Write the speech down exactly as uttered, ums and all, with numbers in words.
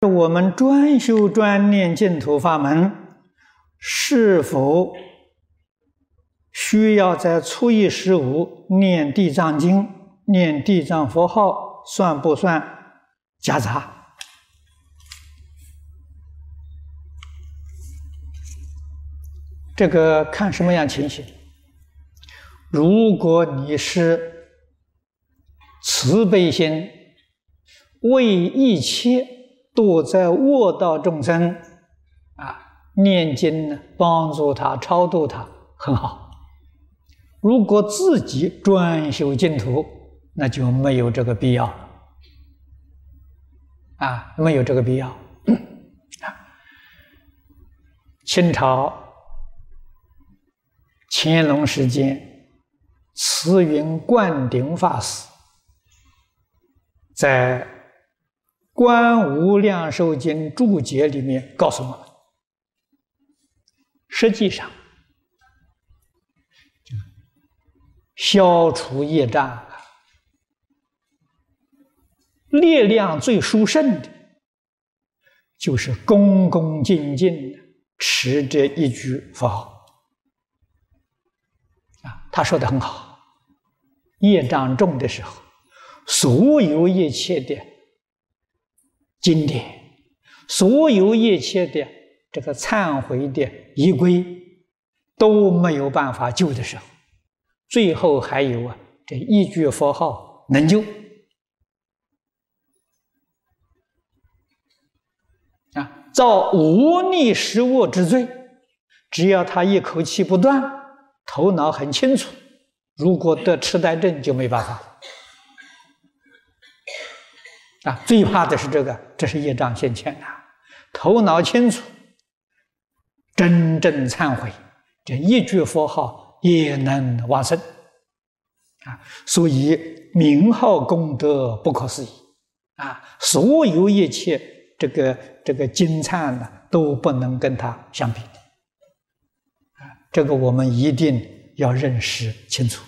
我们专修专念净土法门，是否需要在初一十五念地藏经、念地藏佛号，算不算夹杂？这个看什么样情形。如果你是慈悲心，为一切堕在恶道众生啊，念经呢，帮助他超度他，很好。如果自己专修净土，那就没有这个必要了啊，没有这个必要。清朝乾隆时间，慈云灌顶法师在《观无量寿经》注解里面告诉我们，实际上消除业障力量最殊胜的，就是恭恭敬敬的持这一句佛号啊。他说的很好，业障重的时候，所有一切的经典，所有一切的这个忏悔的仪规都没有办法救的时候，最后还有啊，这一句佛号能救啊！造无逆十恶之罪，只要他一口气不断，头脑很清楚，如果得痴呆症就没办法啊！最怕的是这个，这是业障现前啊！头脑清楚，真正忏悔，这一句佛号也能往生啊！所以名号功德不可思议啊！所有一切这个这个经忏呢，都不能跟它相比啊！这个我们一定要认识清楚。